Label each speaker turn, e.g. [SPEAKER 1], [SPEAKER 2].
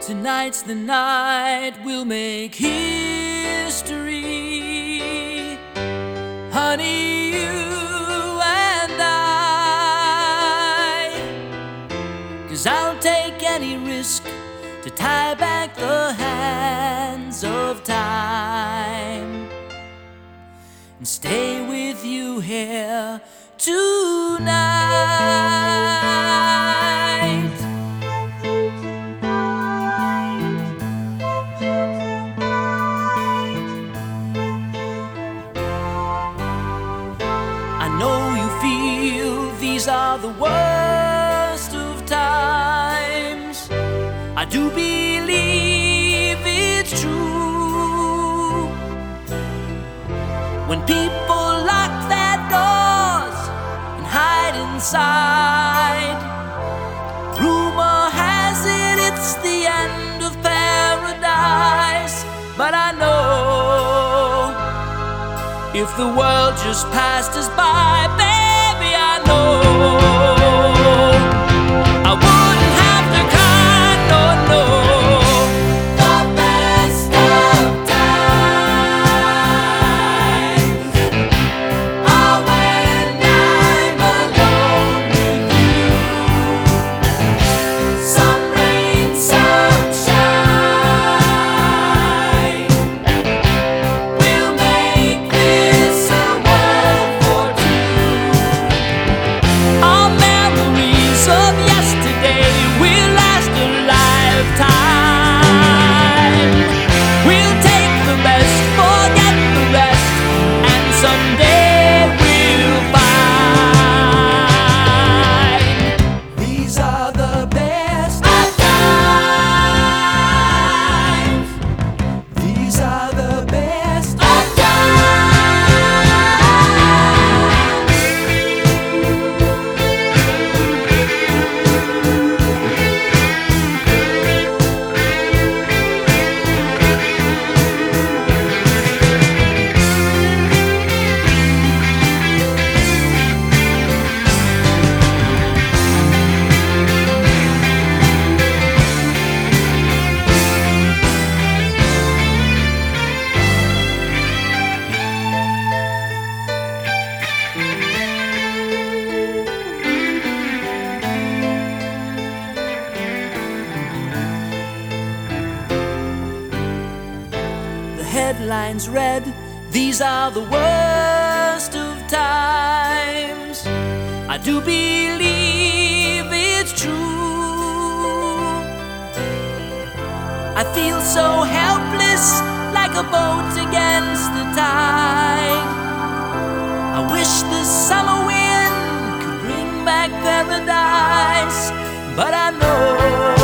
[SPEAKER 1] Tonight's the night we'll make history, honey, you and I. 'Cause I'll take any risk to tie back the hands of time and stay with you here tonight. I know you feel these are the worst of times. I do believe it's true. When people lock their doors and hide inside, rumor has it it's the end of paradise. But I know if the world just passed us by, baby, I know I wouldn't have to cry, no, no. The best of times are when I'm alone with you. Some rain, some shine, we'll make this a world for two. Our memories of yesterday will last a lifetime. We'll take the best, forget the rest, and someday we'll find these are the best of times. These are the best of headlines read, these are the worst of times. I do believe it's true. I feel so helpless, like a boat against the tide. I wish the summer wind could bring back paradise, but I know